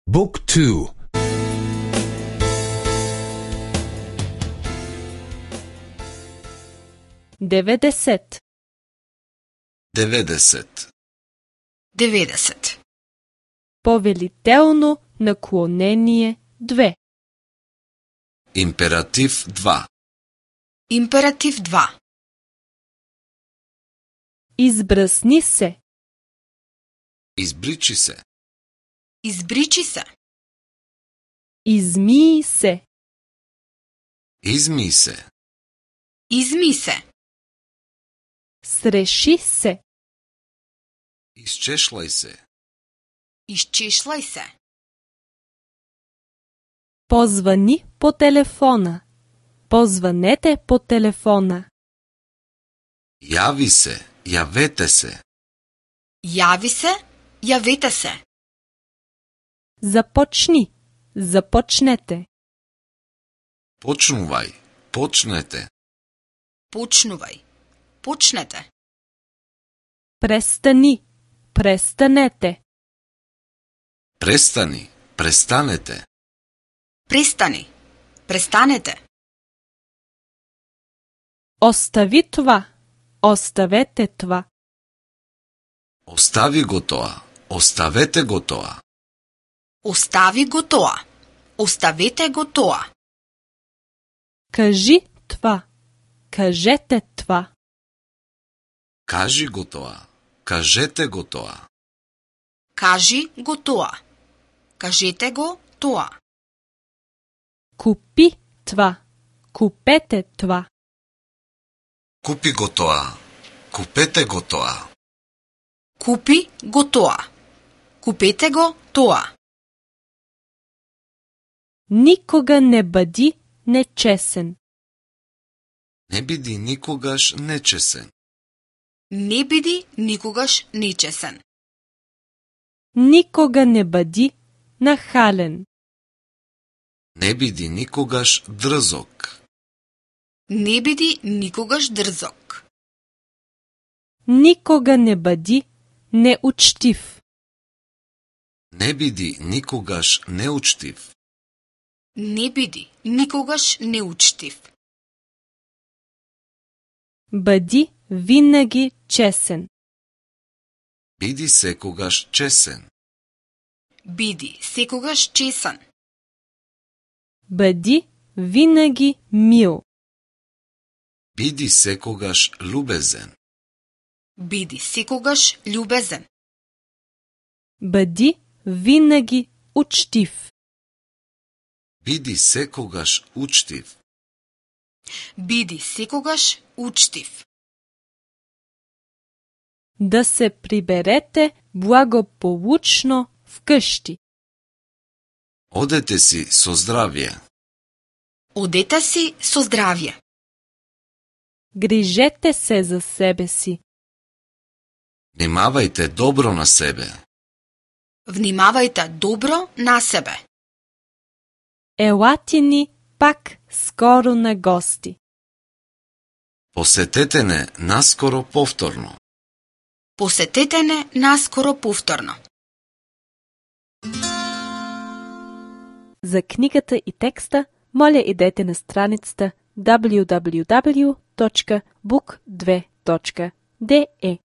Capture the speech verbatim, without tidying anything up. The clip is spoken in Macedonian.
Book two. деветдесет. деветдесет. деветдесет. Повелително наклонение две. Императив два. Императив два. Избръсни се. Избричи се. Избричи се. Измий се. Изми се. Изми се. Среши се. Изчешлай се. Изчешлай се. Позвани по телефона. Позванете по телефона. Яви се. Явете се. Яви се. Явете се. Започни. Започнете. Почнувай. Почнете. Почнувай. Почнете. Престани. Престанете. Престани. Престанете. Престани. Престанете. Остави това. Оставете това. Остави го тоа. Оставете го тоа. Остави го тоа. Оставете го тоа. Кажи това. Кажете това. Кажи го тоа. Кажете го тоа. Кажи го тоа. Кажете го тоа. Купи това. Купете това. Купи го тоа. Купете го тоа. Купи го тоа. Купете го тоа. Никога не бъди нечестен. Не биди никогаш нечесен. Не биди никогаш нечесен. Никога не бъди нахален. Не биди никогаш дрзок. Не биди никогаш дрзок. Никога не бъди неучтив. Не биди никогаш неучтив. Не биди никогаш неучтив. Бъди винаги честен. Биди секогаш чесен. Биди секогаш чесен. Бъди винаги мил. Биди секогаш любезен. Биди секогаш любезен. Бъди винаги учтив. Биди секогаш учтив. Биди секогаш учтив. Да се приберете благополучно вкъщи. Одете си со здравие. Одете си со здравие. Грижете се за себе си. Внимавајте добро на себе. Внимавајте добро на себе. Елате ни пак скоро на гости. Посетете не наскоро повторно. Посетете не наскоро повторно. За книгата и текста, моля идете на страницата даблю даблю даблю точка бук две точка де е.